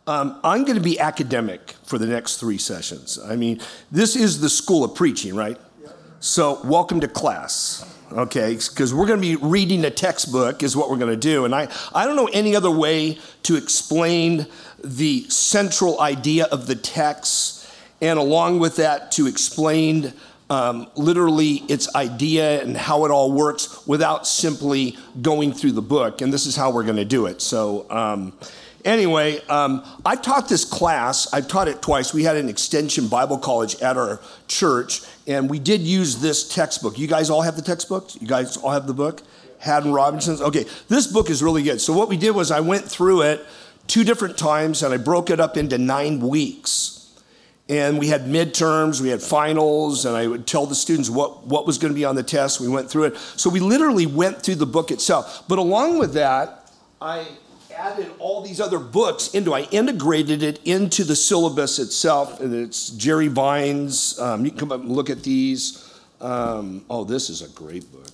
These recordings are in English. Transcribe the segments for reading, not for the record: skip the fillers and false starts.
I'm going to be academic for the next 3 sessions. I mean, this is the school of preaching, right? So welcome to class, okay? Because we're going to be reading a textbook is what we're going to do. And I don't know any other way to explain the central idea of the text, and along with that to explain literally its idea and how it all works without simply going through the book. And this is how we're going to do it. So anyway, I've taught this class. I've taught it twice. We had an extension Bible college at our church, and we did use this textbook. You guys all have the textbooks? You guys all have the book? Haddon Robinson's? Okay, this book is really good. So what we did was I went through it 2 different times, and I broke it up into 9 weeks. And we had midterms, we had finals, and I would tell the students what was going to be on the test. We went through it. So we literally went through the book itself. But along with that, I added all these other books I integrated it into the syllabus itself. And it's Jerry Vines. You can come up and look at these. This is a great book.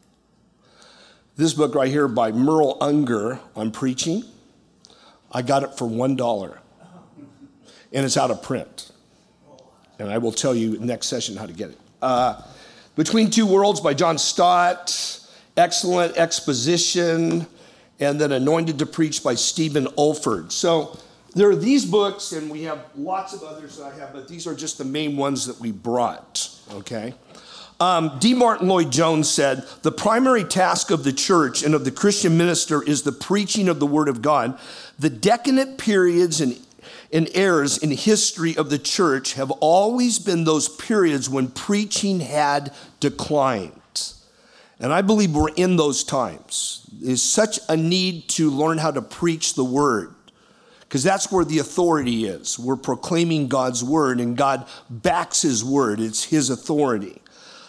This book right here by Merle Unger on preaching. I got it for $1. And it's out of print. And I will tell you next session how to get it. Between Two Worlds by John Stott, excellent exposition, and then Anointed to Preach by Stephen Olford. So there are these books, and we have lots of others that I have, but these are just the main ones that we brought, okay? D. Martin Lloyd-Jones said, the primary task of the church and of the Christian minister is the preaching of the word of God. The decadent periods and eras in history of the church have always been those periods when preaching had declined. And I believe we're in those times. There's such a need to learn how to preach the word, because that's where the authority is. We're proclaiming God's word, and God backs his word. It's his authority.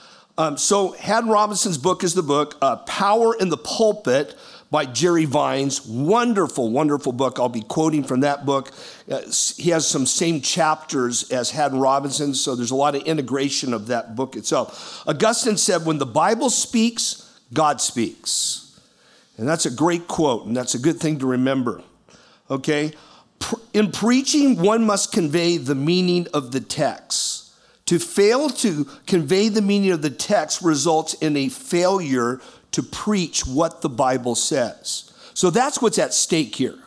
So Haddon Robinson's book is the book, Power in the Pulpit by Jerry Vines. Wonderful, wonderful book. I'll be quoting from that book. He has some same chapters as Haddon Robinson, so there's a lot of integration of that book itself. Augustine said, when the Bible speaks, God speaks. And that's a great quote, and that's a good thing to remember. Okay? In preaching, one must convey the meaning of the text. To fail to convey the meaning of the text results in a failure to preach what the Bible says. So that's what's at stake here.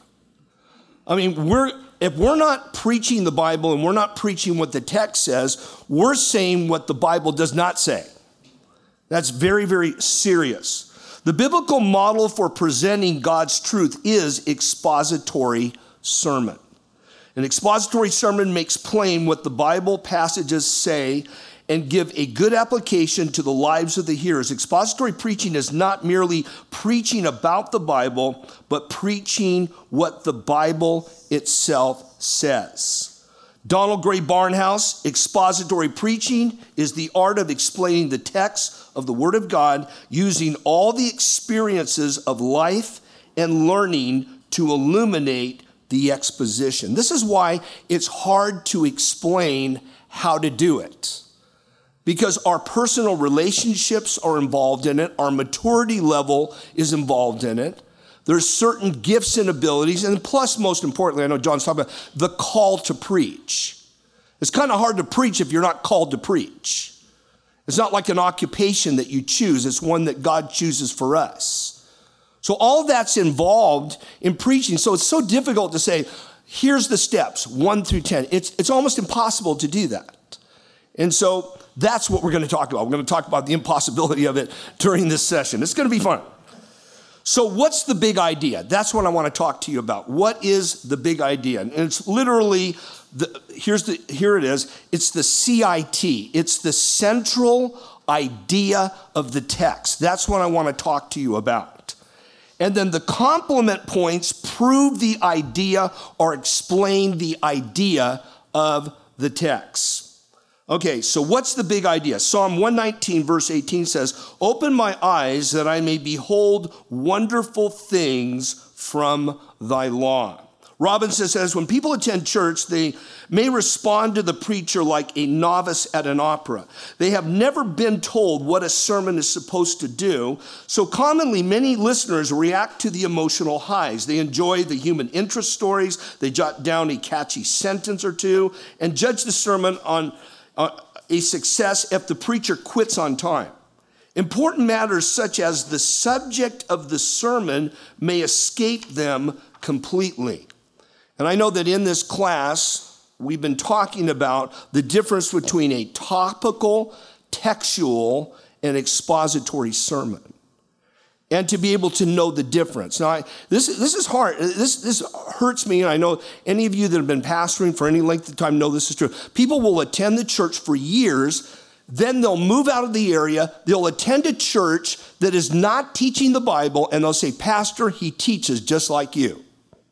I mean, if we're not preaching the Bible and we're not preaching what the text says, we're saying what the Bible does not say. That's very, very serious. The biblical model for presenting God's truth is expository sermon. An expository sermon makes plain what the Bible passages say and give a good application to the lives of the hearers. Expository preaching is not merely preaching about the Bible, but preaching what the Bible itself says. Donald Gray Barnhouse, expository preaching is the art of explaining the text of the Word of God using all the experiences of life and learning to illuminate the exposition. This is why it's hard to explain how to do it. Because our personal relationships are involved in it. Our maturity level is involved in it. There's certain gifts and abilities. And plus, most importantly, I know John's talking about the call to preach. It's kind of hard to preach if you're not called to preach. It's not like an occupation that you choose. It's one that God chooses for us. So all that's involved in preaching. So it's so difficult to say, here's the steps, 1 through 10. It's almost impossible to do that. And so that's what we're going to talk about. We're going to talk about the impossibility of it during this session. It's going to be fun. So what's the big idea? That's what I want to talk to you about. What is the big idea? And it's literally, here it is. It's the CIT. It's the central idea of the text. That's what I want to talk to you about. And then the complement points prove the idea or explain the idea of the text. Okay, so what's the big idea? Psalm 119, verse 18 says, open my eyes that I may behold wonderful things from thy law. Robinson says, when people attend church, they may respond to the preacher like a novice at an opera. They have never been told what a sermon is supposed to do, so commonly many listeners react to the emotional highs. They enjoy the human interest stories, they jot down a catchy sentence or two, and judge the sermon on a success if the preacher quits on time. Important matters such as the subject of the sermon may escape them completely. And I know that in this class, we've been talking about the difference between a topical, textual, and expository sermon. And to be able to know the difference. Now, this is hard. This hurts me, and I know any of you that have been pastoring for any length of time know this is true. People will attend the church for years, then they'll move out of the area, they'll attend a church that is not teaching the Bible, and they'll say, Pastor, he teaches just like you.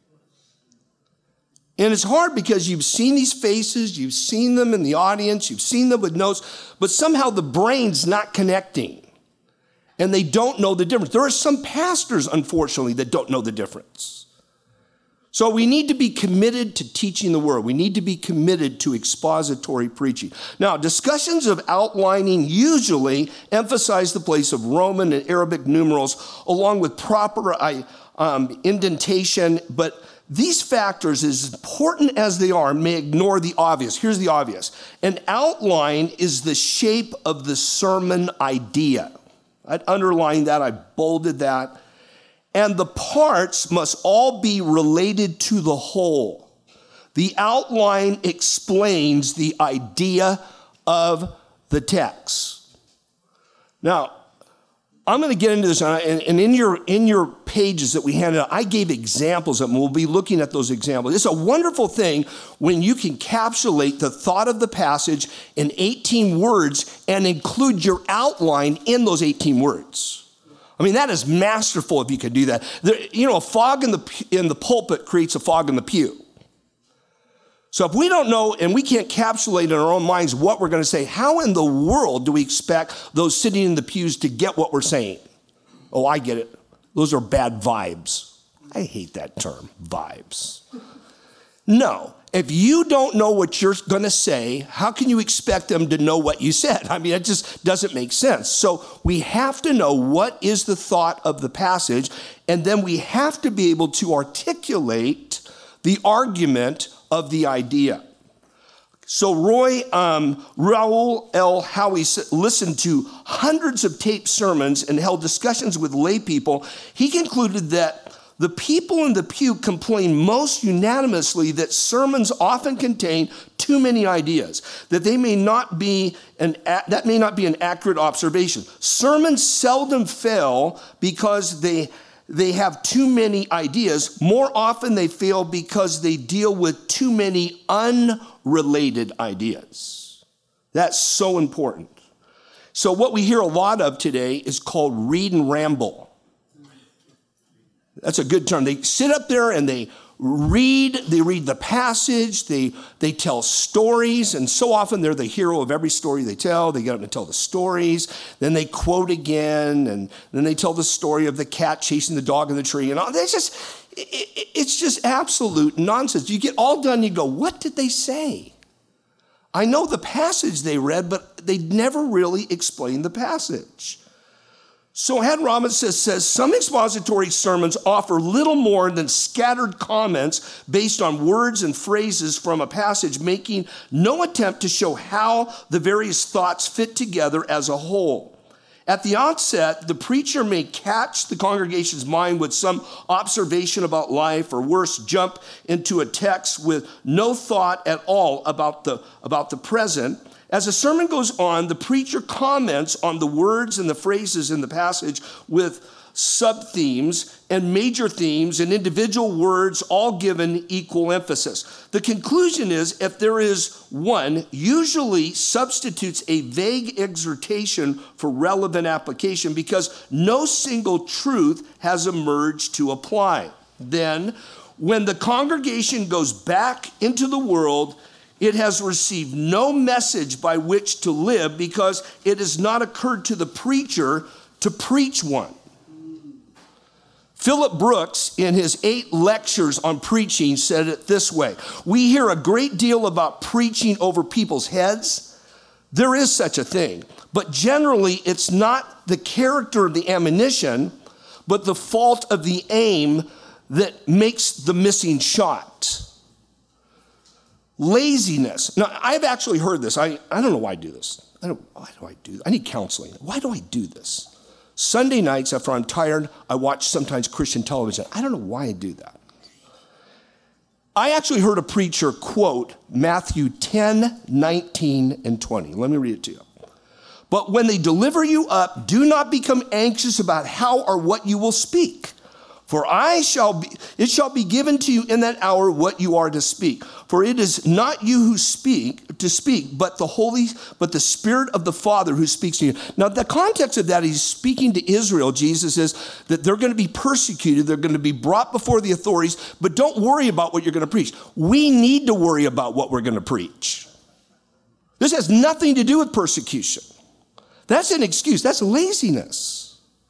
And it's hard because you've seen these faces, you've seen them in the audience, you've seen them with notes, but somehow the brain's not connecting. And they don't know the difference. There are some pastors, unfortunately, that don't know the difference. So we need to be committed to teaching the word. We need to be committed to expository preaching. Now, discussions of outlining usually emphasize the place of Roman and Arabic numerals along with proper indentation, but these factors, as important as they are, may ignore the obvious. Here's the obvious. An outline is the shape of the sermon idea. I'd underlined that, I bolded that. And the parts must all be related to the whole. The outline explains the idea of the text. Now, I'm going to get into this, and in your pages that we handed out, I gave examples of them. We'll be looking at those examples. It's a wonderful thing when you can encapsulate the thought of the passage in 18 words and include your outline in those 18 words. I mean, that is masterful if you could do that. A fog in the pulpit creates a fog in the pew. So if we don't know and we can't encapsulate in our own minds what we're going to say, how in the world do we expect those sitting in the pews to get what we're saying? Oh, I get it. Those are bad vibes. I hate that term, vibes. No, if you don't know what you're going to say, how can you expect them to know what you said? I mean, it just doesn't make sense. So we have to know what is the thought of the passage, and then we have to be able to articulate the argument of the idea. So Raul L. Howie listened to hundreds of taped sermons and held discussions with lay people. He concluded that the people in the pew complain most unanimously that sermons often contain too many ideas, that may not be an accurate observation. Sermons seldom fail because they have too many ideas. More often they fail because they deal with too many unrelated ideas. That's so important. So what we hear a lot of today is called read and ramble. That's a good term. They sit up there and they read the passage, they tell stories, and so often they're the hero of every story they tell. They get up and tell the stories, then they quote again, and then they tell the story of the cat chasing the dog in the tree, and all. It's just absolute nonsense. You get all done, you go, what did they say? I know the passage they read, but they never really explained the passage. So Haddon Robinson says, some expository sermons offer little more than scattered comments based on words and phrases from a passage, making no attempt to show how the various thoughts fit together as a whole. At the outset, the preacher may catch the congregation's mind with some observation about life, or worse, jump into a text with no thought at all about the present. As the sermon goes on, the preacher comments on the words and the phrases in the passage with sub-themes and major themes and individual words, all given equal emphasis. The conclusion is, if there is one, usually substitutes a vague exhortation for relevant application because no single truth has emerged to apply. Then, when the congregation goes back into the world, it has received no message by which to live because it has not occurred to the preacher to preach one. Philip Brooks, in his 8 lectures on preaching, said it this way: we hear a great deal about preaching over people's heads. There is such a thing, but generally it's not the character of the ammunition, but the fault of the aim that makes the missing shot. Laziness. Now, I've actually heard this. I don't know why I do this. Why do I do this? I need counseling. Why do I do this? Sunday nights, after I'm tired, I watch sometimes Christian television. I don't know why I do that. I actually heard a preacher quote Matthew 10, 19, and 20. Let me read it to you. But when they deliver you up, do not become anxious about how or what you will speak. For it shall be given to you in that hour what you are to speak. For it is not you who speak, but the Spirit of the Father who speaks to you. Now, the context of that, he's speaking to Israel. Jesus is that they're going to be persecuted. They're going to be brought before the authorities, but don't worry about what you're going to preach. We need to worry about what we're going to preach. This has nothing to do with persecution. That's an excuse. That's laziness.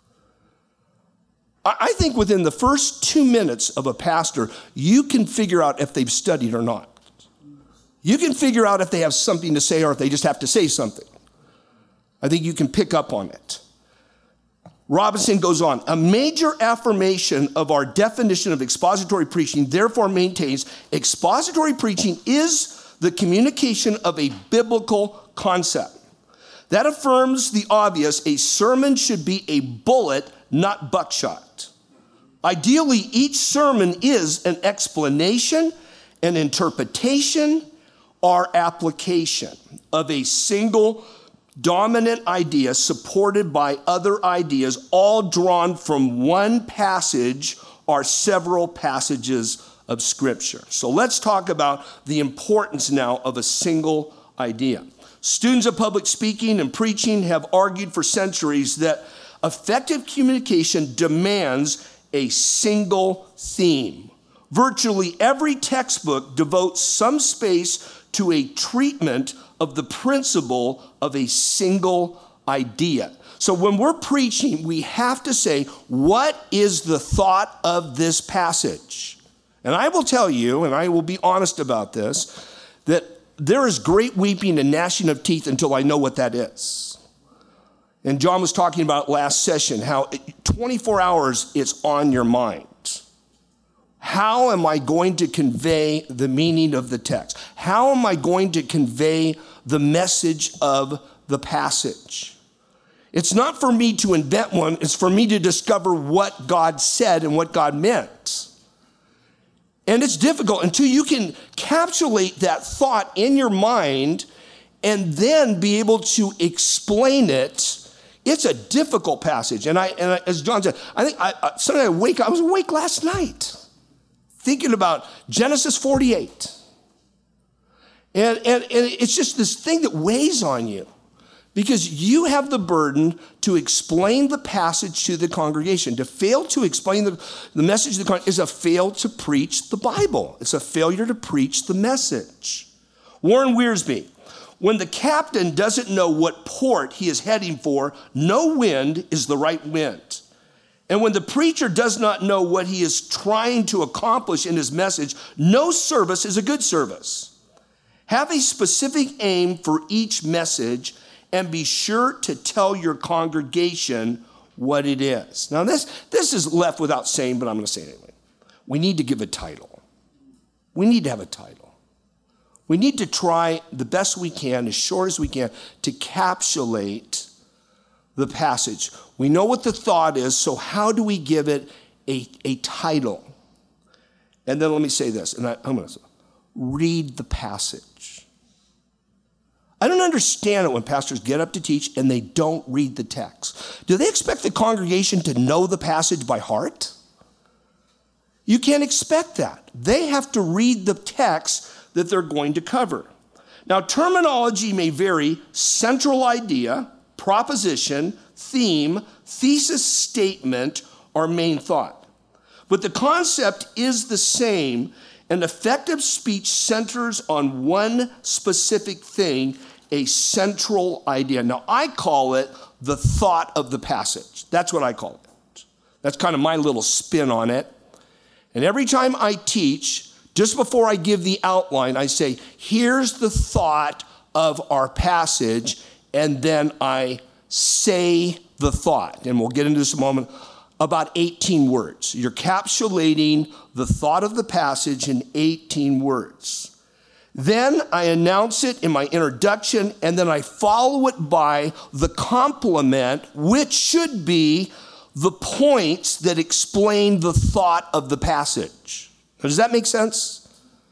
I think within the first 2 minutes of a pastor, you can figure out if they've studied or not. You can figure out if they have something to say or if they just have to say something. I think you can pick up on it. Robinson goes on, a major affirmation of our definition of expository preaching therefore maintains expository preaching is the communication of a biblical concept. That affirms the obvious, a sermon should be a bullet, not buckshot. Ideally, each sermon is an explanation, an interpretation, or application of a single dominant idea supported by other ideas, all drawn from one passage or several passages of Scripture. So let's talk about the importance now of a single idea. Students of public speaking and preaching have argued for centuries that effective communication demands a single theme. Virtually every textbook devotes some space to a treatment of the principle of a single idea. So when we're preaching, we have to say, what is the thought of this passage? And I will tell you, and I will be honest about this, that there is great weeping and gnashing of teeth until I know what that is. And John was talking about last session, how 24 hours it's on your mind. How am I going to convey the meaning of the text? How am I going to convey the message of the passage? It's not for me to invent one, it's for me to discover what God said and what God meant. And it's difficult until you can encapsulate that thought in your mind and then be able to explain it. It's a difficult passage. And as John said, Sunday I was awake last night thinking about Genesis 48. And it's just this thing that weighs on you because you have the burden to explain the passage to the congregation. To fail to explain the message to the congregation is a fail to preach the Bible. It's a failure to preach the message. Warren Wiersbe, when the captain doesn't know what port he is heading for, no wind is the right wind. And when the preacher does not know what he is trying to accomplish in his message, no service is a good service. Have a specific aim for each message and be sure to tell your congregation what it is. Now this is left without saying, but I'm going to say it anyway. We need to give a title. We need to have a title. We need to try the best we can, as short as we can, to encapsulate the passage. We know what the thought is, so how do we give it a title? And then let me say this, and I'm going to say, read the passage. I don't understand it when pastors get up to teach and they don't read the text. Do they expect the congregation to know the passage by heart? You can't expect that. They have to read the text that they're going to cover. Now, terminology may vary: central idea, proposition, theme, thesis statement, or main thought. But the concept is the same, and effective speech centers on one specific thing, a central idea. Now, I call it the thought of the passage. That's what I call it. That's kind of my little spin on it. And every time I teach, just before I give the outline, I say, here's the thought of our passage, and then I say the thought. And we'll get into this in a moment. About 18 words. You're capsulating the thought of the passage in 18 words. Then I announce it in my introduction, and then I follow it by the complement, which should be the points that explain the thought of the passage. Now, does that make sense?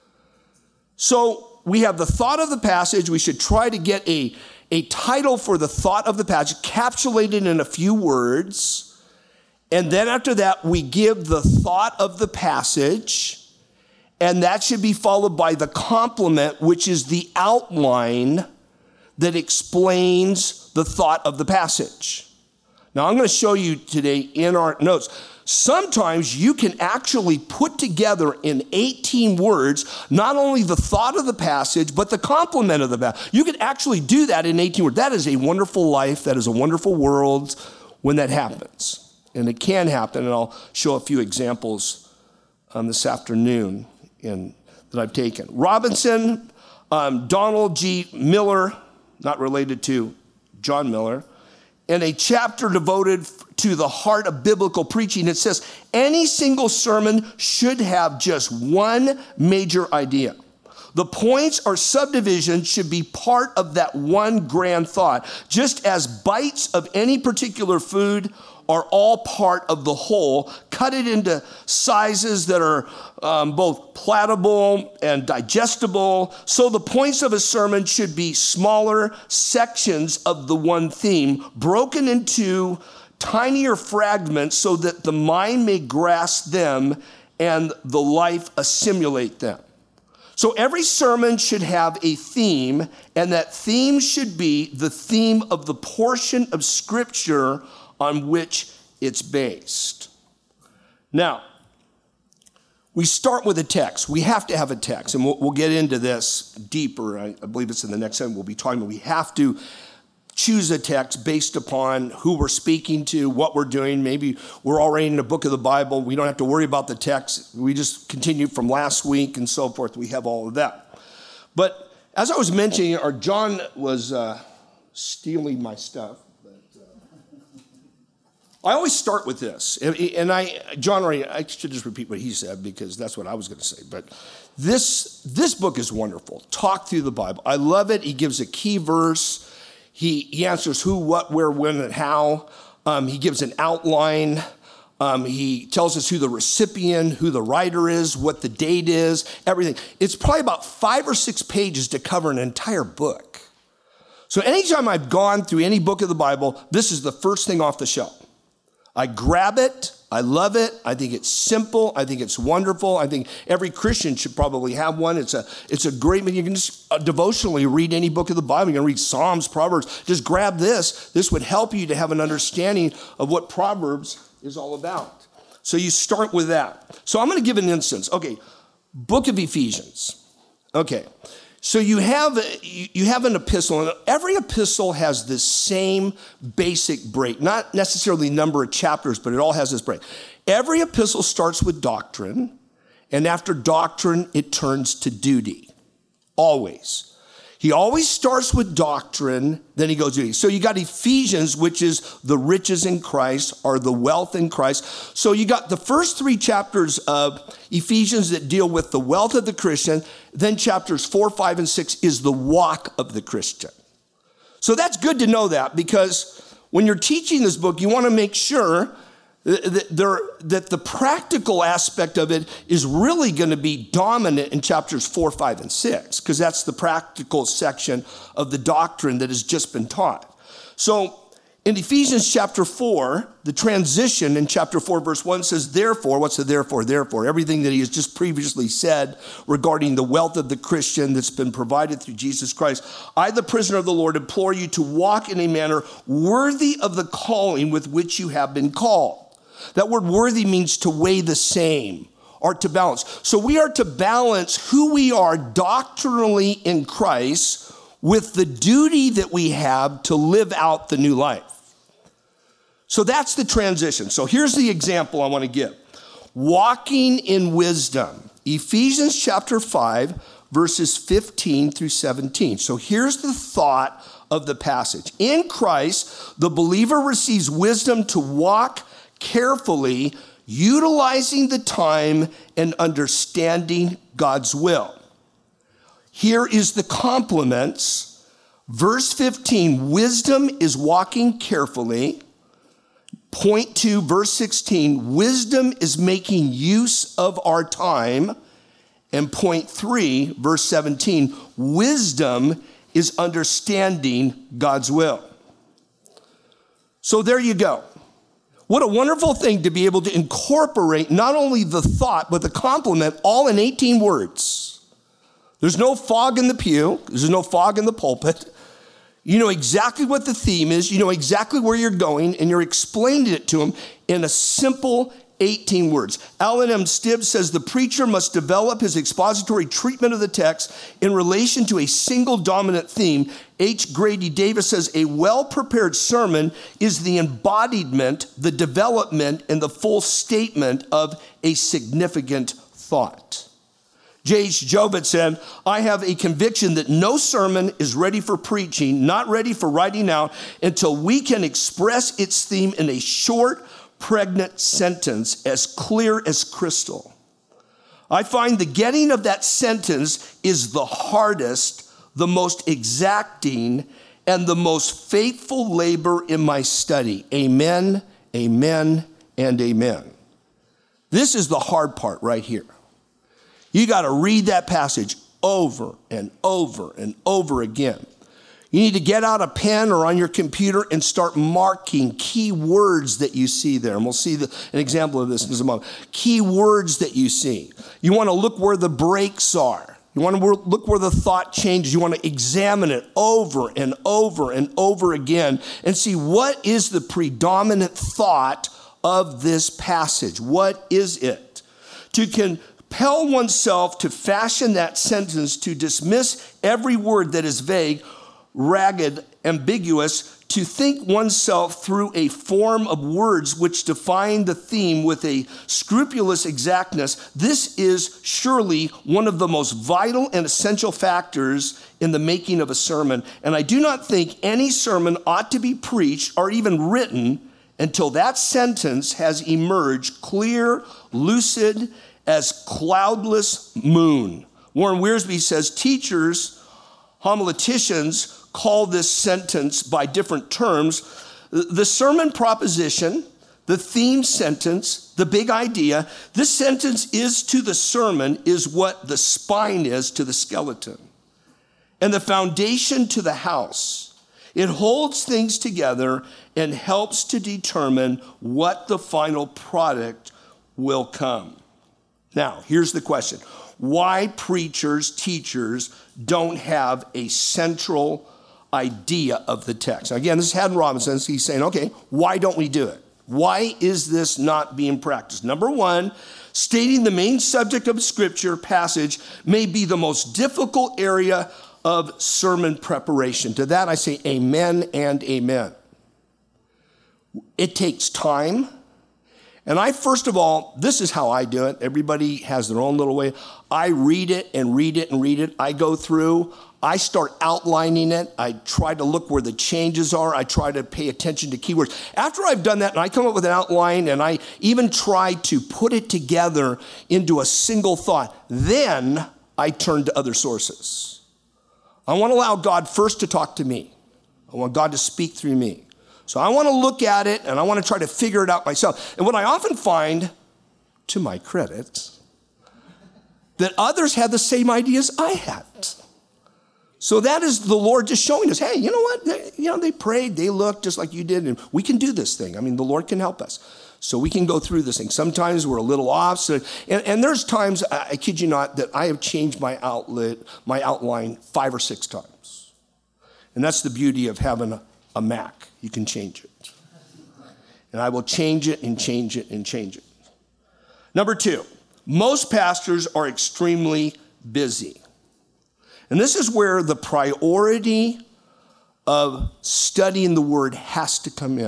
So we have the thought of the passage. We should try to get a title for the thought of the passage, capsulated in a few words. And then after that, we give the thought of the passage, and that should be followed by the complement, which is the outline that explains the thought of the passage. Now, I'm going to show you today in our notes. Sometimes you can actually put together in 18 words, not only the thought of the passage, but the complement of the passage. You can actually do that in 18 words. That is a wonderful life. That is a wonderful world when that happens. And it can happen, and I'll show a few examples this afternoon that I've taken. Robinson, Donald G. Miller, not related to John Miller, in a chapter devoted to the heart of biblical preaching, it says, any single sermon should have just one major idea. The points or subdivisions should be part of that one grand thought, just as bites of any particular food are all part of the whole. Cut it into sizes that are both palatable and digestible. So the points of a sermon should be smaller sections of the one theme, broken into tinier fragments so that the mind may grasp them and the life assimilate them. So every sermon should have a theme, and that theme should be the theme of the portion of Scripture on which it's based. Now, we start with a text. We have to have a text, and we'll get into this deeper. I believe it's in the next time we'll be talking about. We have to choose a text based upon who we're speaking to, what we're doing. Maybe we're already in the book of the Bible. We don't have to worry about the text. We just continue from last week and so forth. We have all of that. But as I was mentioning, or John was stealing my stuff. I always start with this, and I should just repeat what he said because that's what I was going to say. But this book is wonderful. Talk through the Bible. I love it. He gives a key verse. He answers who, what, where, when, and how. He gives an outline. He tells us who the recipient, who the writer is, what the date is, everything. It's probably about 5 or 6 pages to cover an entire book. So anytime I've gone through any book of the Bible, this is the first thing off the shelf. I grab it. I love it. I think it's simple. I think it's wonderful. I think every Christian should probably have one. It's a great, you can just devotionally read any book of the Bible. You can read Psalms, Proverbs. Just grab this. This would help you to have an understanding of what Proverbs is all about. So you start with that. So I'm going to give an instance. Okay, book of Ephesians. Okay. So you have an epistle, and every epistle has this same basic break, not necessarily number of chapters, but it all has this break. Every epistle starts with doctrine, and after doctrine, it turns to duty, always. He always starts with doctrine, then he goes to duty. So you got Ephesians, which is the riches in Christ or the wealth in Christ. So you got the first 3 chapters of Ephesians that deal with the wealth of the Christian. Then chapters 4, 5, and 6 is the walk of the Christian. So that's good to know that, because when you're teaching this book, you want to make sure that the practical aspect of it is really going to be dominant in chapters 4, 5, and 6, because that's the practical section of the doctrine that has just been taught. So in Ephesians chapter 4, the transition in chapter 4, verse 1 says, therefore, what's the therefore? Therefore, everything that he has just previously said regarding the wealth of the Christian that's been provided through Jesus Christ. I, the prisoner of the Lord, implore you to walk in a manner worthy of the calling with which you have been called. That word worthy means to weigh the same or to balance. So we are to balance who we are doctrinally in Christ with the duty that we have to live out the new life. So that's the transition. So here's the example I want to give. Walking in wisdom. Ephesians chapter 5, verses 15 through 17. So here's the thought of the passage. In Christ, the believer receives wisdom to walk carefully, utilizing the time and understanding God's will. Here is the complements. Verse 15, wisdom is walking carefully. Point 2, verse 16, wisdom is making use of our time. And point 3, verse 17, wisdom is understanding God's will. So there you go. What a wonderful thing to be able to incorporate not only the thought, but the complement all in 18 words. There's no fog in the pew. There's no fog in the pulpit. You know exactly what the theme is. You know exactly where you're going, and you're explaining it to them in a simple 18 words. Alan M. Stibbs says the preacher must develop his expository treatment of the text in relation to a single dominant theme. H. Grady Davis says a well-prepared sermon is the embodiment, the development, and the full statement of a significant thought. J.H. Jovett said, I have a conviction that no sermon is ready for preaching, not ready for writing out, until we can express its theme in a short, pregnant sentence as clear as crystal. I find the getting of that sentence is the hardest, the most exacting, and the most faithful labor in my study. Amen, amen, and amen. This is the hard part right here. You got to read that passage over and over and over again. You need to get out a pen or on your computer and start marking key words that you see there. And we'll see an example of this in a moment. Key words that you see. You want to look where the breaks are. You want to look where the thought changes. You want to examine it over and over and over again and see what is the predominant thought of this passage. What is it? To compel oneself to fashion that sentence, to dismiss every word that is vague, ragged, ambiguous, to think oneself through a form of words which define the theme with a scrupulous exactness. This is surely one of the most vital and essential factors in the making of a sermon. And I do not think any sermon ought to be preached or even written until that sentence has emerged clear, lucid, as cloudless moon. Warren Wiersbe says teachers, homileticians, call this sentence by different terms. The sermon proposition, the theme sentence, the big idea, this sentence is to the sermon is what the spine is to the skeleton and the foundation to the house. It holds things together and helps to determine what the final product will come. Now, here's the question. Why preachers, teachers don't have a central idea of the text. Now, again, this is Haddon Robinson. He's saying, okay, why don't we do it? Why is this not being practiced? Number one, stating the main subject of a scripture passage may be the most difficult area of sermon preparation. To that I say amen and amen. It takes time. And I, first of all, this is how I do it. Everybody has their own little way. I read it and read it and read it. I go through, I start outlining it. I try to look where the changes are. I try to pay attention to keywords. After I've done that and I come up with an outline and I even try to put it together into a single thought, then I turn to other sources. I want to allow God first to talk to me. I want God to speak through me. So I want to look at it and I want to try to figure it out myself. And what I often find, to my credit, that others had the same ideas I had. So that is the Lord just showing us, hey, you know what? They prayed, they looked just like you did, and we can do this thing. I mean, the Lord can help us. So we can go through this thing. Sometimes we're a little off. And there's times, I kid you not, that I have changed my outline 5 or 6 times. And that's the beauty of having a Mac. You can change it. And I will change it and change it and change it. Number 2, most pastors are extremely busy. And this is where the priority of studying the word has to come in.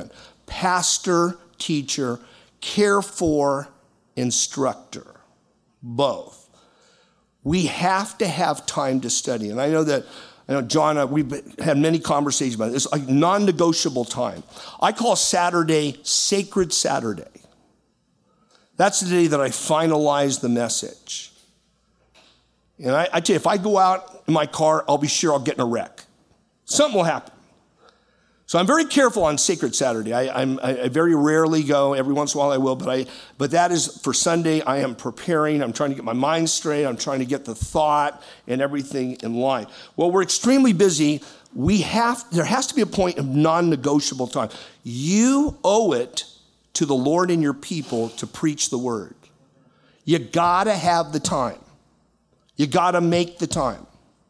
pastor, teacher, care for, instructor, both. We have to have time to study. And I know John, we've had many conversations about it. It's a non-negotiable time. I call Saturday Sacred Saturday. That's the day that I finalize the message. And I tell you, if I go out in my car, I'll be sure I'll get in a wreck. Something will happen. So I'm very careful on Sacred Saturday. I very rarely go. Every once in a while I will, but that is for Sunday. I am preparing. I'm trying to get my mind straight. I'm trying to get the thought and everything in line. Well, we're extremely busy. There has to be a point of non-negotiable time. You owe it to the Lord and your people to preach the word. You gotta have the time. You gotta make the time.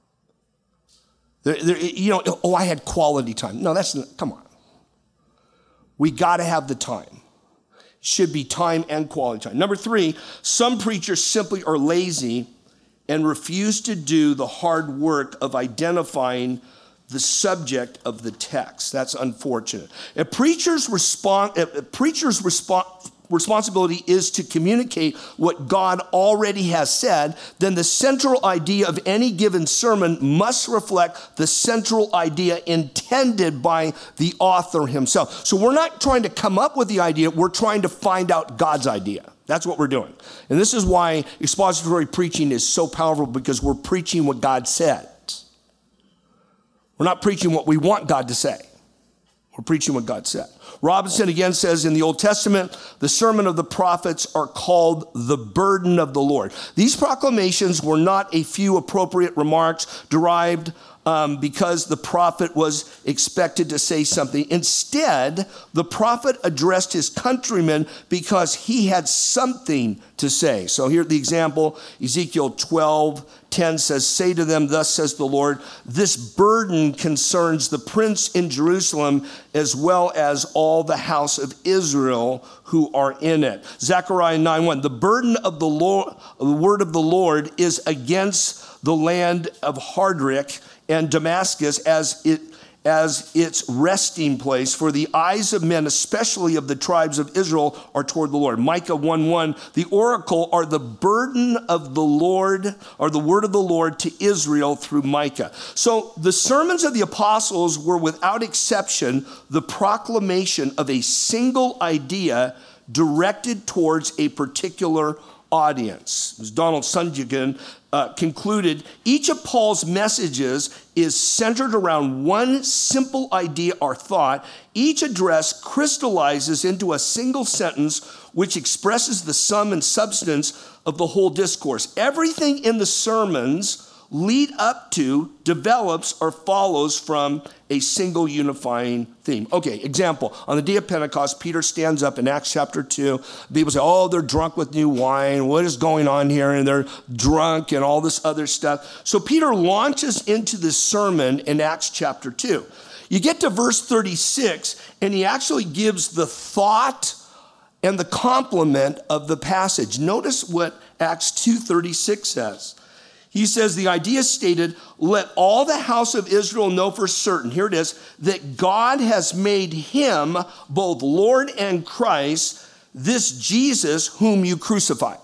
I had quality time. No, come on. We got to have the time. Should be time and quality time. Number 3, some preachers simply are lazy and refuse to do the hard work of identifying the subject of the text. That's unfortunate. A preacher's responsibility is to communicate what God already has said, then the central idea of any given sermon must reflect the central idea intended by the author himself. So we're not trying to come up with the idea, we're trying to find out God's idea. That's what we're doing. And this is why expository preaching is so powerful, because we're preaching what God said. We're not preaching what we want God to say. We're preaching what God said. Robinson again says in the Old Testament, the sermon of the prophets are called the burden of the Lord. These proclamations were not a few appropriate remarks derived because the prophet was expected to say something. Instead, the prophet addressed his countrymen because he had something to say. So here the example, Ezekiel 12:10 says, "Say to them, thus says the Lord, this burden concerns the prince in Jerusalem as well as all the house of Israel who are in it." Zechariah 9:1, the burden of the Lord, the word of the Lord is against the land of Hardrick and Damascus as its resting place, for the eyes of men, especially of the tribes of Israel, are toward the Lord. Micah 1:1, the oracle are the burden of the Lord, or the word of the Lord to Israel through Micah. So the sermons of the apostles were without exception the proclamation of a single idea directed towards a particular audience. As Donald Sunjigan concluded, each of Paul's messages is centered around one simple idea or thought. Each address crystallizes into a single sentence which expresses the sum and substance of the whole discourse. Everything in the sermons lead up to, develops, or follows from a single unifying theme. Okay, example. On the day of Pentecost, Peter stands up in Acts chapter 2. People say, oh, they're drunk with new wine. What is going on here? And they're drunk and all this other stuff. So Peter launches into this sermon in Acts chapter 2. You get to verse 36, and he actually gives the thought and the complement of the passage. Notice what Acts 2:36 says. He says, the idea stated, let all the house of Israel know for certain, here it is, that God has made him both Lord and Christ, this Jesus whom you crucified.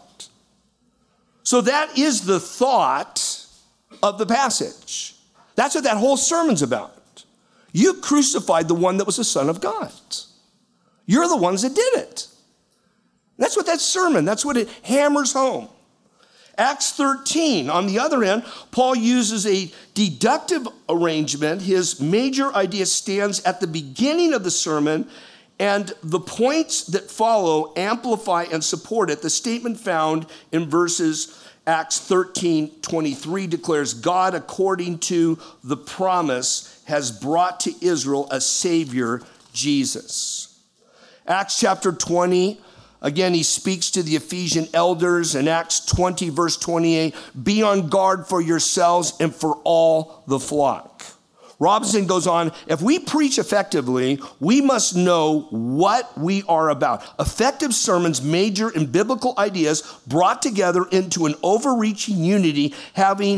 So that is the thought of the passage. That's what that whole sermon's about. You crucified the one that was the Son of God. You're the ones that did it. That's what that sermon, that's what it hammers home. Acts 13, on the other end, Paul uses a deductive arrangement. His major idea stands at the beginning of the sermon, and the points that follow amplify and support it. The statement found in Acts 13:23 declares, God, according to the promise, has brought to Israel a Savior, Jesus. Acts chapter 20, again, he speaks to the Ephesian elders in Acts 20, verse 28, be on guard for yourselves and for all the flock. Robinson goes on, if we preach effectively, we must know what we are about. Effective sermons major in biblical ideas brought together into an overreaching unity, having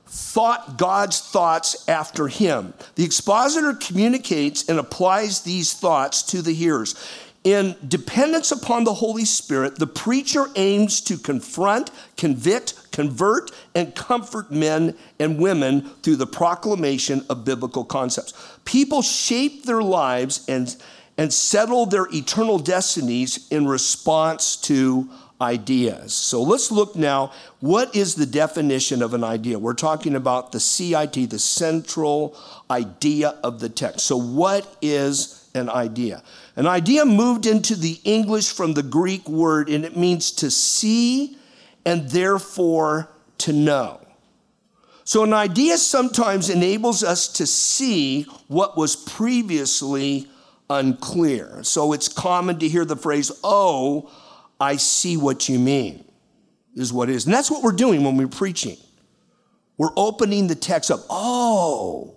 thought God's thoughts after him. The expositor communicates and applies these thoughts to the hearers. In dependence upon the Holy Spirit, the preacher aims to confront, convict, convert, and comfort men and women through the proclamation of biblical concepts. People shape their lives and settle their eternal destinies in response to ideas. So let's look now, what is the definition of an idea? We're talking about the CIT, the central idea of the text. So what is an idea? An idea moved into the English from the Greek word, and it means to see and therefore to know. So an idea sometimes enables us to see what was previously unclear. So it's common to hear the phrase, "Oh, I see what you mean," is what it is. And that's what we're doing when we're preaching. We're opening the text up. Oh,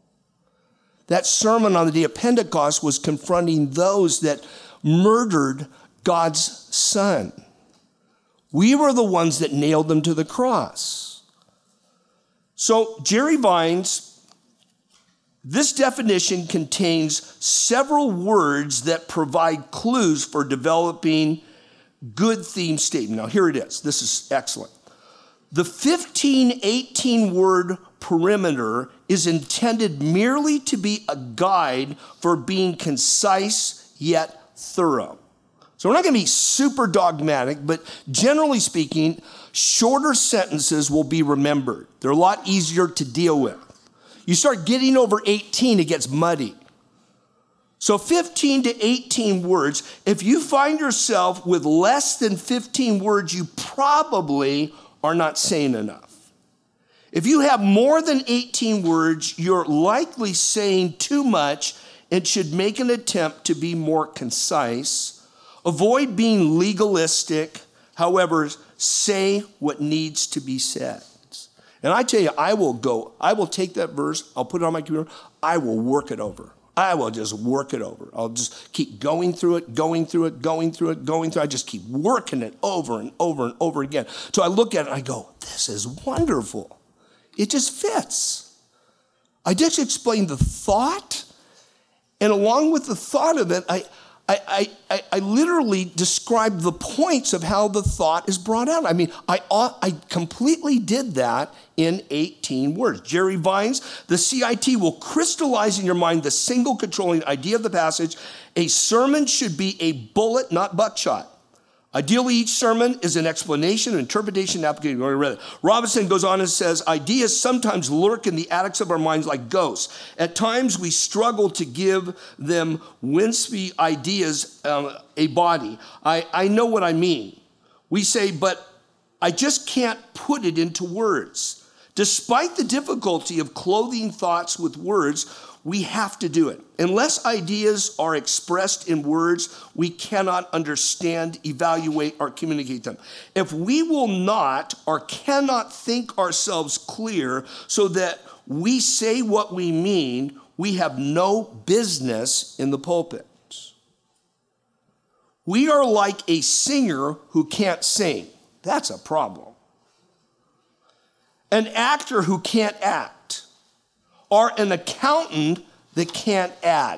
that sermon on the day of Pentecost was confronting those that murdered God's Son. We were the ones that nailed them to the cross. So Jerry Vines, this definition contains several words that provide clues for developing good theme statement. Now here it is. This is excellent. The 18 word perimeter is intended merely to be a guide for being concise yet thorough. So we're not going to be super dogmatic, but generally speaking, shorter sentences will be remembered. They're a lot easier to deal with. You start getting over 18, it gets muddy. So 15 to 18 words. If you find yourself with less than 15 words, you probably are not saying enough. If you have more than 18 words, you're likely saying too much and should make an attempt to be more concise. Avoid being legalistic. However, say what needs to be said. And I tell you, I will take that verse, I'll put it on my computer, I will work it over. I will just work it over. I'll just keep going through it. I just keep working it over and over and over again. So I look at it and I go, this is wonderful. It just fits. I just explained the thought, and along with the thought of it, I literally described the points of how the thought is brought out. I mean, I completely did that in 18 words. Jerry Vines, the CIT will crystallize in your mind the single controlling idea of the passage. A sermon should be a bullet, not buckshot. Ideally, each sermon is an explanation, interpretation, and application. We already read it. Robinson goes on and says, ideas sometimes lurk in the attics of our minds like ghosts. At times, we struggle to give them wispy ideas a body. I know what I mean. We say, but I just can't put it into words. Despite the difficulty of clothing thoughts with words, we have to do it. Unless ideas are expressed in words, we cannot understand, evaluate, or communicate them. If we will not or cannot think ourselves clear so that we say what we mean, we have no business in the pulpit. We are like a singer who can't sing. That's a problem. An actor who can't act, or an accountant that can't add.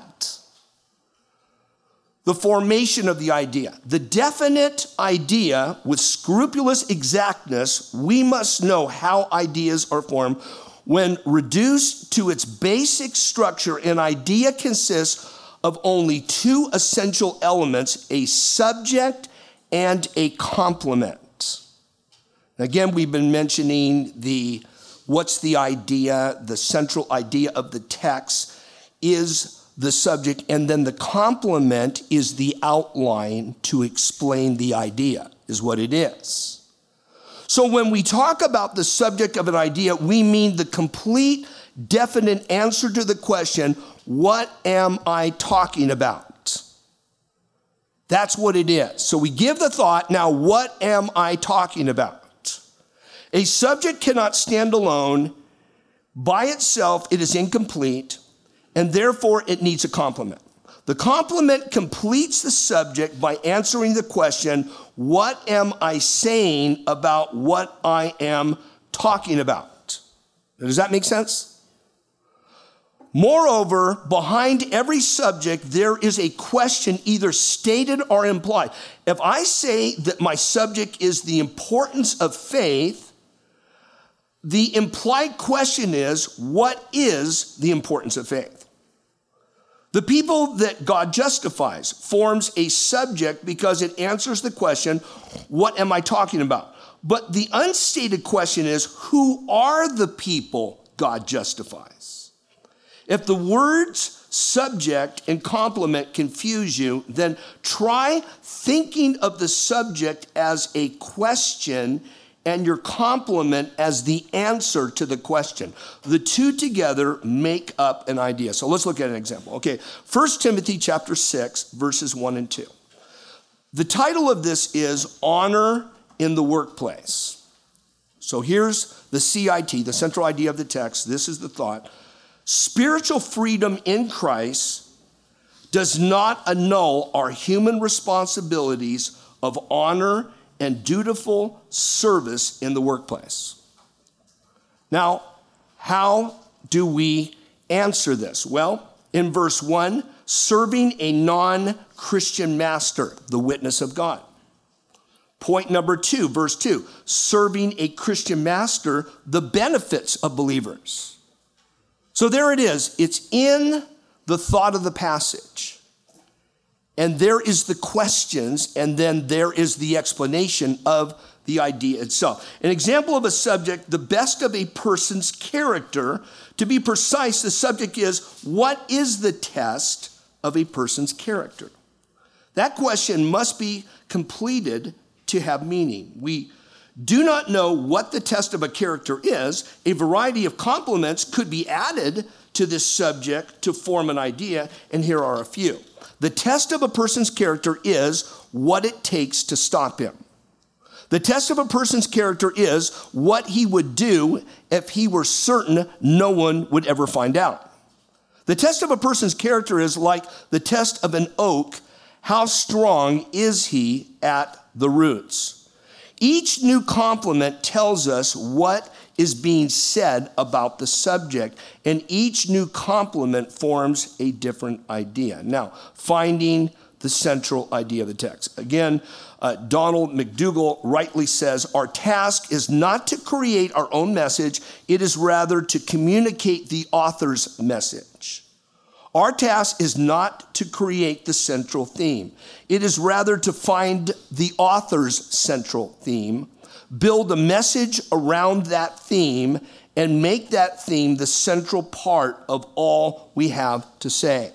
The formation of the idea. The definite idea with scrupulous exactness, we must know how ideas are formed. When reduced to its basic structure, an idea consists of only two essential elements, a subject and a complement. Again, we've been mentioning what's the idea, the central idea of the text is the subject, and then the complement is the outline to explain the idea, is what it is. So when we talk about the subject of an idea, we mean the complete, definite answer to the question, what am I talking about? That's what it is. So we give the thought, now what am I talking about? A subject cannot stand alone. By itself, it is incomplete, and therefore it needs a complement. The complement completes the subject by answering the question, what am I saying about what I am talking about? Does that make sense? Moreover, behind every subject, there is a question either stated or implied. If I say that my subject is the importance of faith, the implied question is, what is the importance of faith? The people that God justifies forms a subject because it answers the question, what am I talking about? But the unstated question is, who are the people God justifies? If the words subject and complement confuse you, then try thinking of the subject as a question and your complement as the answer to the question. The two together make up an idea. So let's look at an example. Okay, 1 Timothy chapter 6, verses 1 and 2. The title of this is Honor in the Workplace. So here's the CIT, the central idea of the text. This is the thought. Spiritual freedom in Christ does not annul our human responsibilities of honor and dutiful service in the workplace. Now, how do we answer this? Well, in verse 1, serving a non-Christian master, the witness of God. Point number 2, verse 2, serving a Christian master, the benefits of believers. So there it is. It's in the thought of the passage. And there is the questions, and then there is the explanation of the idea itself. An example of a subject, the best of a person's character. To be precise, the subject is, what is the test of a person's character? That question must be completed to have meaning. We do not know what the test of a character is. A variety of complements could be added to this subject to form an idea, and here are a few. The test of a person's character is what it takes to stop him. The test of a person's character is what he would do if he were certain no one would ever find out. The test of a person's character is like the test of an oak. How strong is he at the roots? Each new complement tells us what is being said about the subject, and each new complement forms a different idea. Now, finding the central idea of the text. Again, Donald McDougall rightly says, our task is not to create our own message, it is rather to communicate the author's message. Our task is not to create the central theme. It is rather to find the author's central theme, build a message around that theme, and make that theme the central part of all we have to say.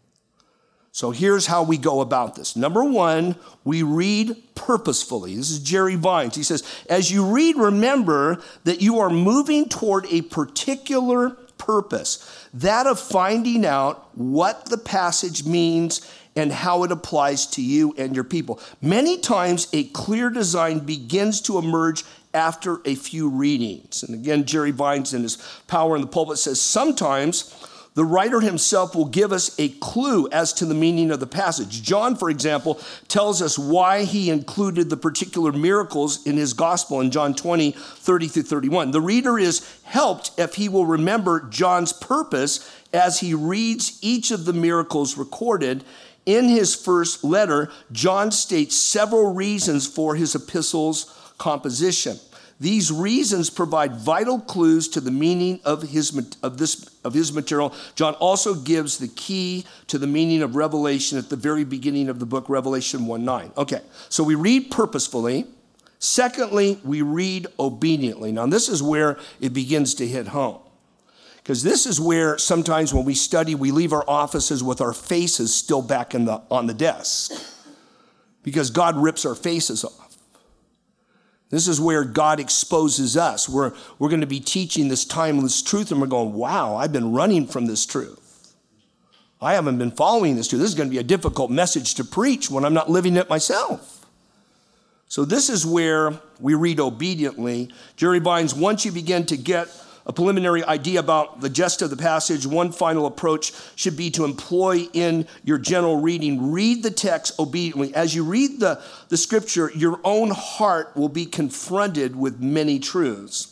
So here's how we go about this. Number 1, we read purposefully. This is Jerry Vines. He says, as you read, remember that you are moving toward a particular purpose, that of finding out what the passage means and how it applies to you and your people. Many times, a clear design begins to emerge after a few readings. And again, Jerry Vines in his Power in the Pulpit says, sometimes the writer himself will give us a clue as to the meaning of the passage. John, for example, tells us why he included the particular miracles in his gospel in John 20, 30 through 31. The reader is helped if he will remember John's purpose as he reads each of the miracles recorded. In his first letter, John states several reasons for his epistle's composition. These reasons provide vital clues to the meaning of his material. John also gives the key to the meaning of Revelation at the very beginning of the book, Revelation 1:9. Okay, so we read purposefully. Secondly, we read obediently. Now, this is where it begins to hit home. Because this is where sometimes when we study, we leave our offices with our faces still back on the desk. Because God rips our faces off. This is where God exposes us. We're going to be teaching this timeless truth, and we're going, wow, I've been running from this truth. I haven't been following this truth. This is going to be a difficult message to preach when I'm not living it myself. So this is where we read obediently. Jerry Vines, once you begin to get a preliminary idea about the gist of the passage, one final approach should be to employ in your general reading. Read the text obediently. As you read the scripture, your own heart will be confronted with many truths.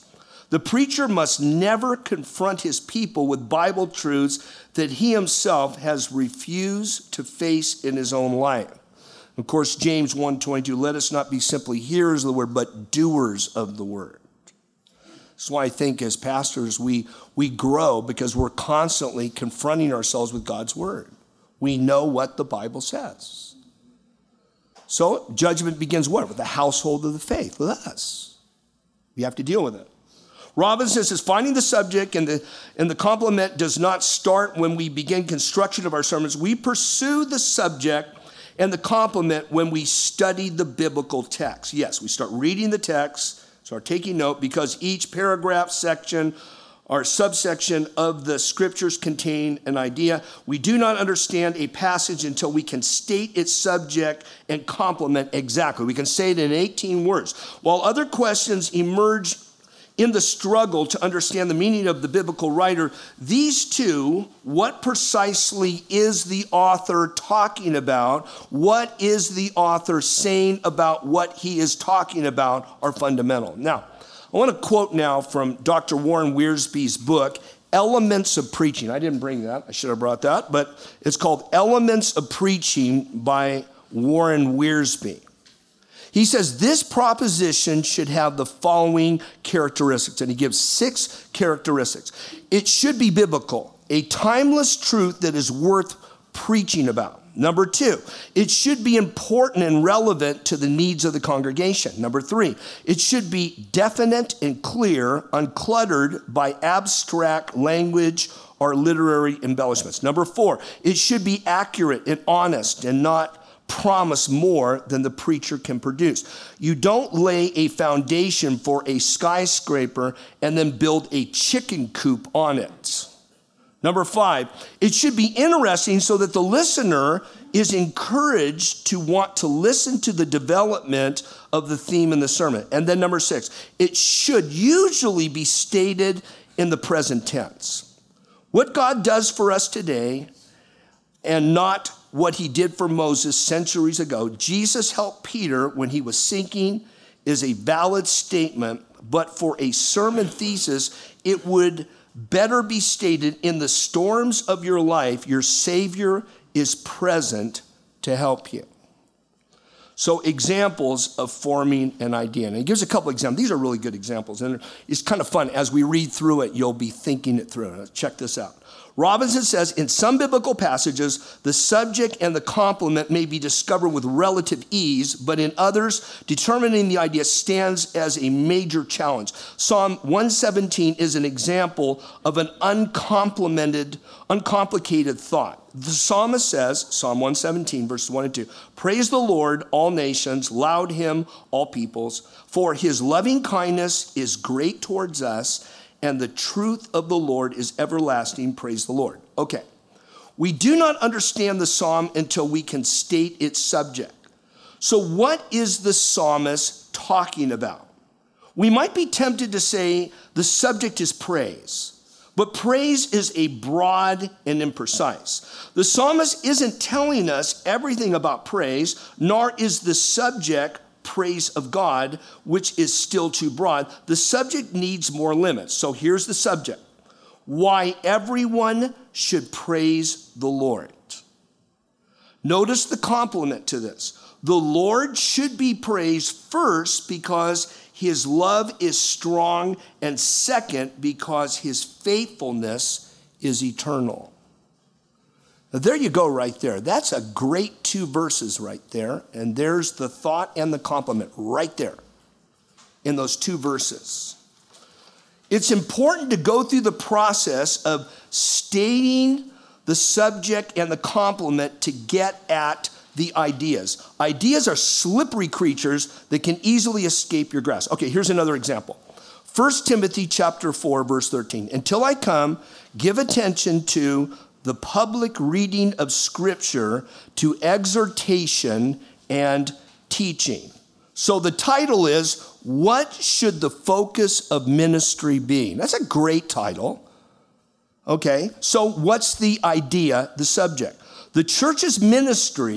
The preacher must never confront his people with Bible truths that he himself has refused to face in his own life. Of course, James 1:22, let us not be simply hearers of the word, but doers of the word. That's why I think as pastors, we grow because we're constantly confronting ourselves with God's word. We know what the Bible says. So judgment begins where? With the household of the faith, with us. We have to deal with it. Robinson says finding the subject and the complement does not start when we begin construction of our sermons. We pursue the subject and the complement when we study the biblical text. Yes, we start reading the text, start taking note, because each paragraph, section, or subsection of the scriptures contain an idea. We do not understand a passage until we can state its subject and complement exactly. We can say it in 18 words. While other questions emerge in the struggle to understand the meaning of the biblical writer, these two, what precisely is the author talking about? What is the author saying about what he is talking about are fundamental. Now, I want to quote now from Dr. Warren Wiersbe's book, Elements of Preaching. I didn't bring that. I should have brought that, but it's called Elements of Preaching by Warren Wiersbe. He says this proposition should have the following characteristics, and he gives 6 characteristics. It should be biblical, a timeless truth that is worth preaching about. Number 2, it should be important and relevant to the needs of the congregation. Number 3, it should be definite and clear, uncluttered by abstract language or literary embellishments. Number 4, it should be accurate and honest and not promise more than the preacher can produce. You don't lay a foundation for a skyscraper and then build a chicken coop on it. Number 5, it should be interesting so that the listener is encouraged to want to listen to the development of the theme in the sermon. And then number 6, it should usually be stated in the present tense. What God does for us today and not what he did for Moses centuries ago. Jesus helped Peter when he was sinking is a valid statement, but for a sermon thesis, it would better be stated in the storms of your life, your Savior is present to help you. So examples of forming an idea. And he gives a couple examples. These are really good examples. And it's kind of fun. As we read through it, you'll be thinking it through. Check this out. Robinson says, in some biblical passages, the subject and the complement may be discovered with relative ease, but in others, determining the idea stands as a major challenge. Psalm 117 is an example of an uncomplicated thought. The psalmist says, Psalm 117, verses 1 and 2, praise the Lord, all nations, laud him, all peoples, for his loving kindness is great towards us, and the truth of the Lord is everlasting. Praise the Lord. Okay. We do not understand the psalm until we can state its subject. So what is the psalmist talking about? We might be tempted to say the subject is praise, but praise is a broad and imprecise. The psalmist isn't telling us everything about praise, nor is the subject praise of God, which is still too broad. The subject needs more limits. So here's the subject. Why everyone should praise the Lord. Notice the complement to this. The Lord should be praised first because his love is strong, and second, because his faithfulness is eternal. Now, there you go right there. That's a great 2 verses right there. And there's the thought and the complement right there in those 2 verses. It's important to go through the process of stating the subject and the complement to get at the ideas. Ideas are slippery creatures that can easily escape your grasp. Okay, here's another example. 1 Timothy chapter 4, verse 13. Until I come, give attention to the public reading of Scripture, to exhortation and teaching. So the title is, What Should the Focus of Ministry Be? That's a great title. Okay, so what's the idea, the subject? The church's ministry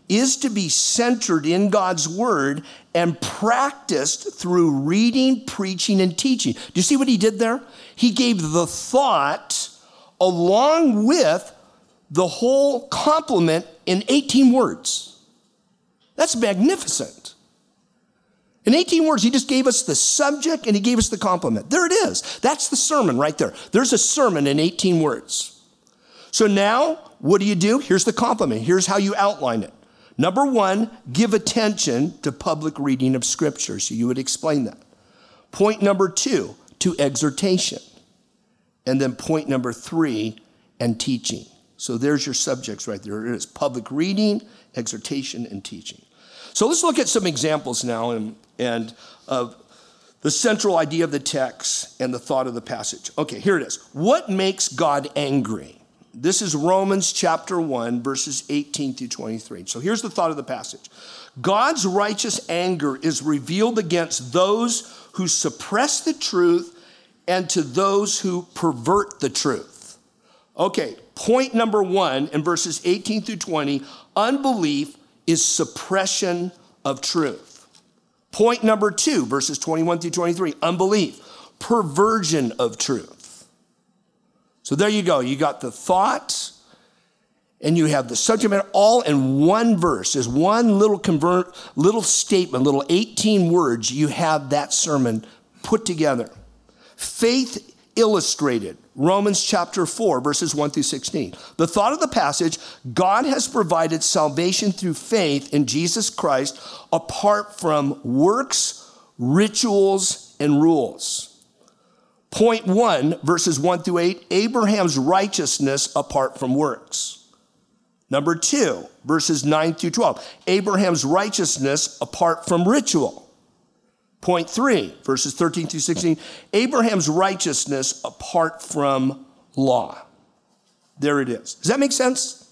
is to be centered in God's word and practiced through reading, preaching, and teaching. Do you see what he did there? He gave the thought along with the whole complement in 18 words. That's magnificent. In 18 words, he just gave us the subject and he gave us the complement. There it is. That's the sermon right there. There's a sermon in 18 words. So now, what do? Here's the complement. Here's how you outline it. Number one, give attention to public reading of Scripture. So you would explain that. Point number two, to exhortation. And then point number three, and teaching. So there's your subjects right there. It is public reading, exhortation, and teaching. So let's look at some examples now and of the central idea of the text and the thought of the passage. Okay, here it is. What makes God angry? This is Romans chapter 1, verses 18 through 23. So here's the thought of the passage. God's righteous anger is revealed against those who suppress the truth and to those who pervert the truth. Okay, point number one in verses 18 through 20, unbelief is suppression of truth. Point number two, verses 21 through 23, unbelief, perversion of truth. So there you go. You got the thought and you have the subject matter all in one verse. There's one little statement, little 18 words. You have that sermon put together. Faith illustrated, Romans chapter 4, verses 1 through 16. The thought of the passage, God has provided salvation through faith in Jesus Christ apart from works, rituals, and rules. Point 1, verses 1 through 8, Abraham's righteousness apart from works. Number 2, verses 9 through 12, Abraham's righteousness apart from ritual. Point 3, verses 13 through 16, Abraham's righteousness apart from law. There it is. Does that make sense?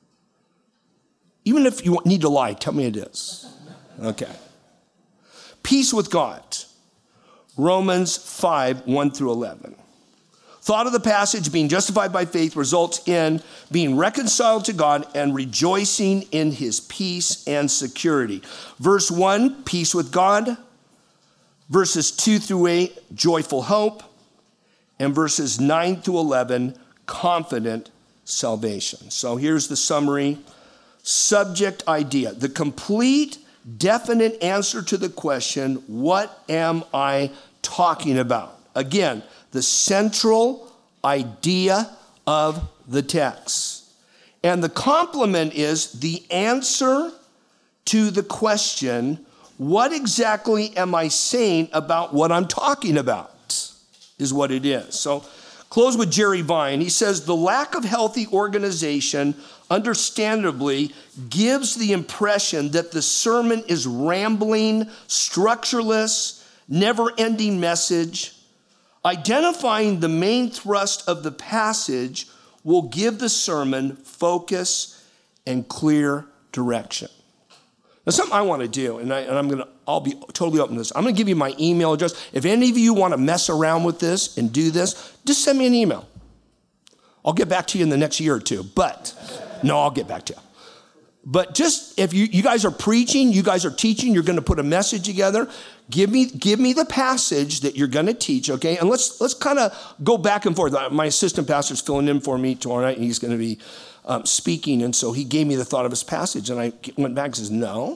Even if you need to lie, tell me it is. Okay. Peace with God. Romans 5, 1 through 11. Thought of the passage, being justified by faith results in being reconciled to God and rejoicing in his peace and security. Verse 1, peace with God. Verses 2 through 8, joyful hope. And verses 9 through 11, confident salvation. So here's the summary. Subject idea, the complete, definite answer to the question, what am I talking about? Again, the central idea of the text. And the complement is the answer to the question, what exactly am I saying about what I'm talking about, is what it is. So close with Jerry Vine. He says, the lack of healthy organization understandably gives the impression that the sermon is rambling, structureless, never-ending message. Identifying the main thrust of the passage will give the sermon focus and clear direction. Now, something I want to do, I'll be totally open to this. I'm going to give you my email address. If any of you want to mess around with this and do this, just send me an email. I'll get back to you in the next year or two. I'll get back to you. But just if you guys are preaching, you guys are teaching, you're going to put a message together, give me the passage that you're going to teach, okay? And let's kind of go back and forth. My assistant pastor's filling in for me tomorrow night, and he's going to be speaking, and so he gave me the thought of his passage, and I went back and says, no.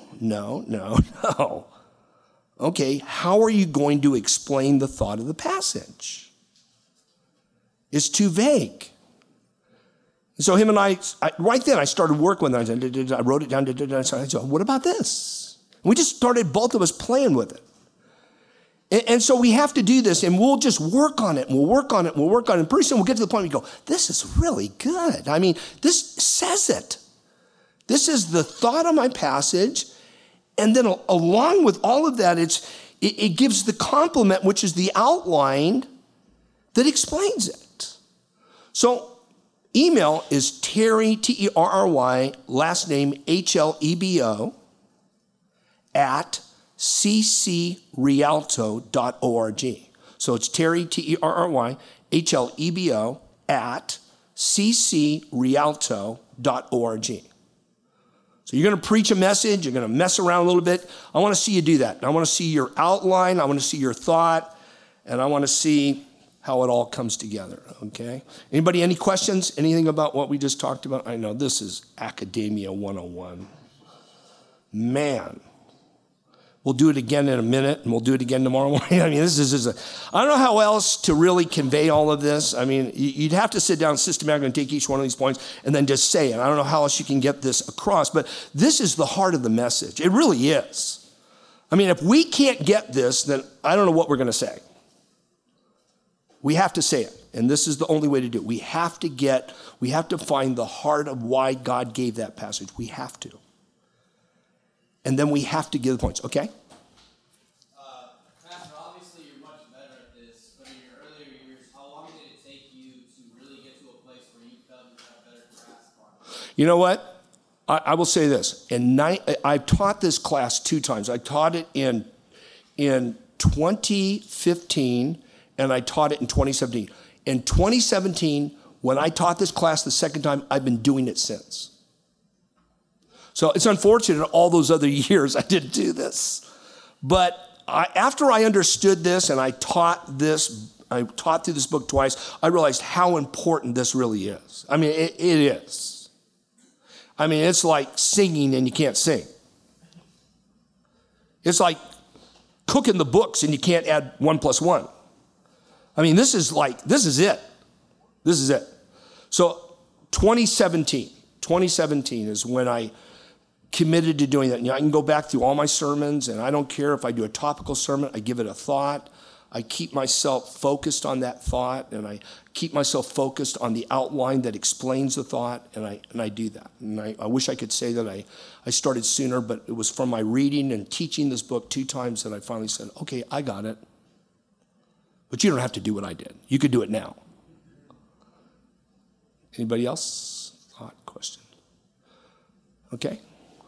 Okay, how are you going to explain the thought of the passage? It's too vague. So him and I right then, I started working with it. I wrote it down. I said, what about this? And we just started, both of us, playing with it. And so we have to do this, and we'll just work on it, and we'll work on it, and we'll work on it. And pretty soon we'll get to the point where we go, this is really good. I mean, this says it. This is the thought of my passage. And then along with all of that, it gives the complement, which is the outline that explains it. So email is Terry, Terry, last name HLEBO, at ccrialto.org. So it's Terry, Terry, HLEBO, at ccrialto.org. So you're going to preach a message. You're going to mess around a little bit. I want to see you do that. I want to see your outline. I want to see your thought. And I want to see how it all comes together, okay? Anybody, any questions? Anything about what we just talked about? I know this is Academia 101. Man. We'll do it again in a minute, and we'll do it again tomorrow morning. I mean, I don't know how else to really convey all of this. I mean, you'd have to sit down systematically and take each one of these points and then just say it. I don't know how else you can get this across, but this is the heart of the message. It really is. I mean, if we can't get this, then I don't know what we're going to say. We have to say it, and this is the only way to do it. We have to find the heart of why God gave that passage. We have to. And then we have to give the points, okay? Pastor, obviously you're much better at this, but in your earlier years, how long did it take you to really get to a place where you felt you had a better grasp on it? You know what? I will say this. I've taught this class 2 times. I taught it in 2015, and I taught it in 2017. In 2017, when I taught this class the second time, I've been doing it since. So it's unfortunate all those other years I didn't do this. But after I understood this and I taught through this book twice, I realized how important this really is. I mean, it is. I mean, it's like singing and you can't sing. It's like cooking the books and you can't add 1 + 1. I mean, this is it. This is it. So 2017 is when I committed to doing that. I can go back through all my sermons, and I don't care if I do a topical sermon, I give it a thought. I keep myself focused on that thought, and I keep myself focused on the outline that explains the thought, and I do that. And I wish I could say that I started sooner, but it was from my reading and teaching this book 2 times that I finally said, okay, I got it. But you don't have to do what I did. You could do it now. Anybody else? Thought, question? Okay.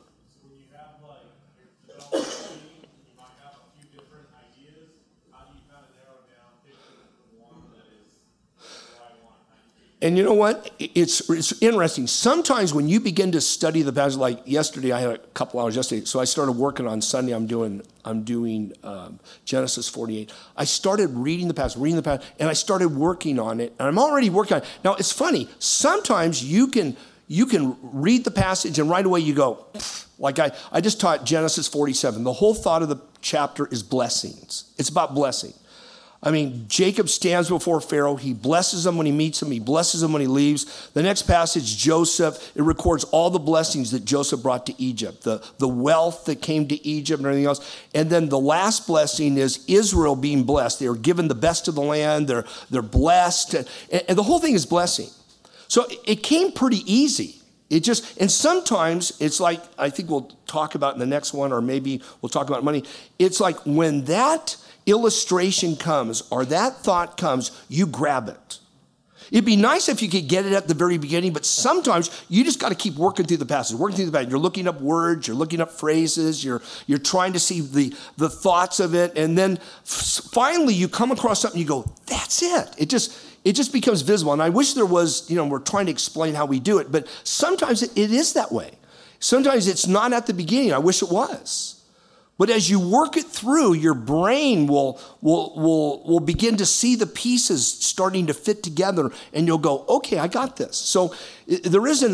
And you know what? It's interesting. Sometimes when you begin to study the passage, like yesterday, I had a couple hours yesterday, so I started working on Sunday. I'm doing Genesis 48. I started reading the passage, and I started working on it. And I'm already working on it. Now it's funny. Sometimes you can read the passage and right away you go, like I just taught Genesis 47. The whole thought of the chapter is blessings. It's about blessing. I mean, Jacob stands before Pharaoh. He blesses him when he meets him. He blesses him when he leaves. The next passage, Joseph, it records all the blessings that Joseph brought to Egypt, the wealth that came to Egypt and everything else. And then the last blessing is Israel being blessed. They are given the best of the land. They're blessed. And the whole thing is blessing. So it came pretty easy. And sometimes it's like, I think we'll talk about in the next one, or maybe we'll talk about money. It's like when that illustration comes or that thought comes, you grab it. It'd be nice if you could get it at the very beginning, but sometimes you just got to keep working through the passage, You're looking up words, you're looking up phrases, you're trying to see the thoughts of it, and then finally you come across something, you go, that's it. It just becomes visible. And I wish there was, we're trying to explain how we do it, but sometimes it is that way. Sometimes it's not at the beginning. I wish it was. But as you work it through, your brain will begin to see the pieces starting to fit together, and you'll go, okay, I got this. So there isn't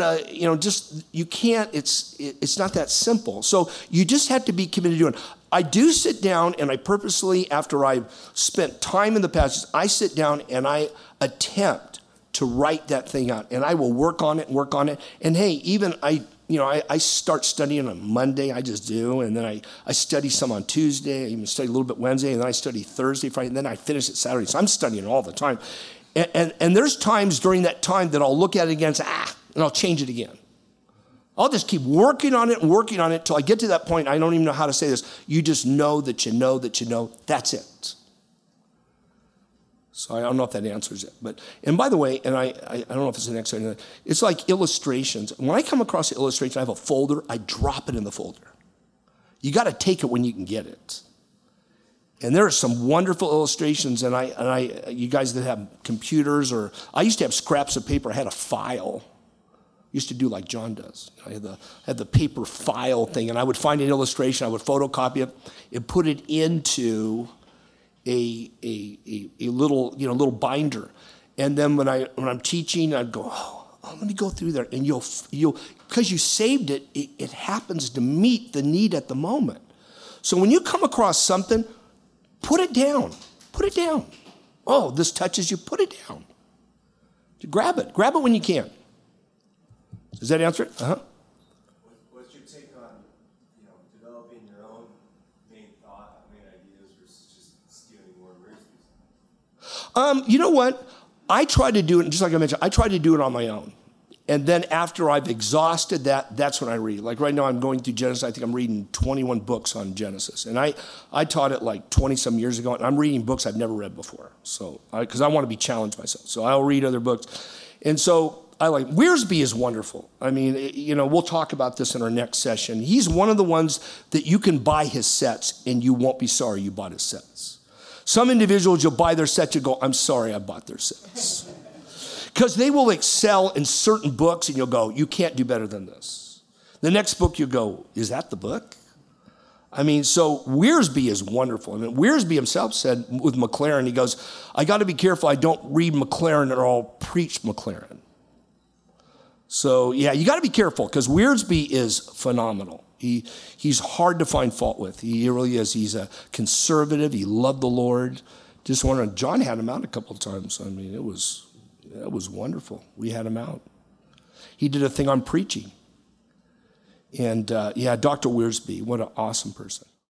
it's not that simple. So you just have to be committed to it. I do sit down, and I purposely, after I've spent time in the passage, I sit down and I attempt to write that thing out, and I will work on it. And hey, even I start studying on Monday, I just do, and then I study some on Tuesday, I even study a little bit Wednesday, and then I study Thursday, Friday, and then I finish it Saturday. So I'm studying all the time. And there's times during that time that I'll look at it again and I'll change it again. I'll just keep working on it till I get to that point. I don't even know how to say this. You just know that you know that you know. That's it. So I don't know if that answers it. And by the way, and I don't know if it's the next slide. It's like illustrations. When I come across an illustration, I have a folder. I drop it in the folder. You got to take it when you can get it. And there are some wonderful illustrations. And you guys that have computers, or I used to have scraps of paper. I had a file Used to do like John does. I had the paper file thing, and I would find an illustration, I would photocopy it and put it into a little binder. And then when I'm teaching, I'd go, let me go through there, and you'll because you saved it, it happens to meet the need at the moment. So when you come across something, put it down. Put it down. Oh, this touches you, put it down. Grab it when you can. Does that answer it? What's your take on, developing your own main thought, main ideas versus just stealing more Wiersbe's? You know what? I try to do it, just like I mentioned, I try to do it on my own. And then after I've exhausted that, that's when I read. Like right now I'm going through Genesis. I think I'm reading 21 books on Genesis. And I taught it like 20-some years ago, and I'm reading books I've never read before. So, because I want to be challenged myself. So I'll read other books. And so I like, Wiersbe is wonderful. I mean, we'll talk about this in our next session. He's one of the ones that you can buy his sets and you won't be sorry you bought his sets. Some individuals, you'll buy their sets, you go, I'm sorry I bought their sets. Because they will excel in certain books and you'll go, you can't do better than this. The next book you go, is that the book? I mean, so Wiersbe is wonderful. I mean, Wiersbe himself said with McLaren, he goes, I got to be careful I don't read McLaren or I'll preach McLaren. So yeah, you got to be careful because Wiersbe is phenomenal. He's hard to find fault with. He really is. He's a conservative. He loved the Lord. Just wondering, John had him out a couple of times. I mean, it was wonderful. We had him out. He did a thing on preaching. And Dr. Wiersbe, what an awesome person.